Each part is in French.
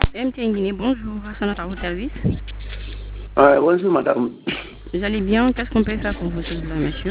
MTN Guinée, bonjour, Hassan à votre service. Bonjour madame. Vous allez bien? Qu'est-ce qu'on peut faire pour vous, s'il vous plaît, monsieur?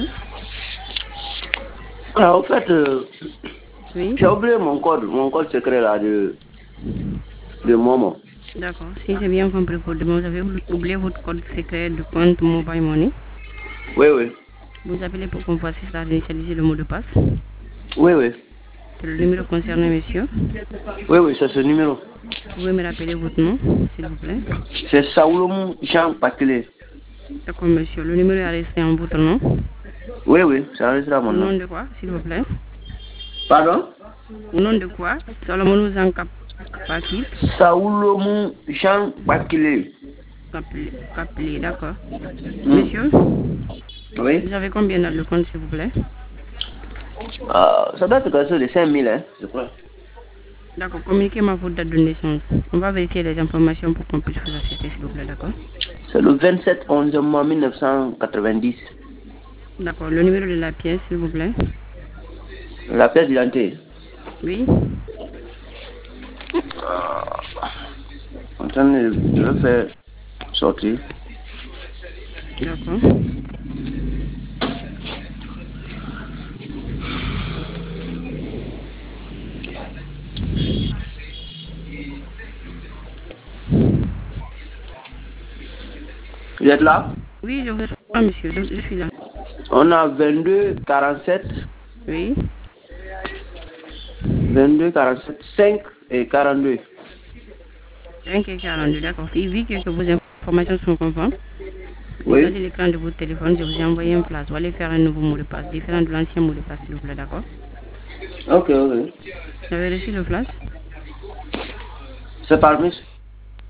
En fait, Oui, j'ai oublié mon code secret là de Momo. d'accord. Si j'ai bien compris pour demain, vous avez oublié votre code secret de compte Mobile Money. Oui, oui. Vous appelez pour qu'on puisse initialiser le mot de passe. Oui, oui. C'est le numéro concerné, monsieur. Oui, oui, c'est ce numéro. Pouvez me rappeler votre nom, s'il vous plaît? C'est Saoulomou Jean Pakile. D'accord, monsieur. Le numéro est enregistré en votre nom. Oui, oui, ça reste là mon Au nom. nom de quoi, s'il vous plaît? Pardon? Au nom de quoi? Solomon Zankapakil. Saoulomou Jean Pakile. Capelé, d'accord. Hmm. Monsieur, Oui. vous avez combien dans le compte, s'il vous plaît? Ça doit être quelque chose de 5000, hein, je crois. D'accord, communiquez-moi votre date de naissance. On va vérifier les informations pour qu'on puisse vous assister, s'il vous plaît, d'accord? C'est le 27/11/1990. D'accord, le numéro de la pièce, s'il vous plaît. La pièce d'identité. Oui, Attendez, je vais faire sortir. d'accord. Vous êtes là? Oui, je vous attends, monsieur, je suis là. On a 22 47 Oui, 22 47 5 et 42. 5 et 42, d'accord. Il vit que vos informations sont conformes. Regardez Oui. l'écran de votre téléphone, je vous ai envoyé un flash. Vous allez faire un nouveau mot de passe, différent de l'ancien mot de passe, s'il vous plaît, d'accord? Ok, ok. Vous avez reçu le flash? C'est par miss.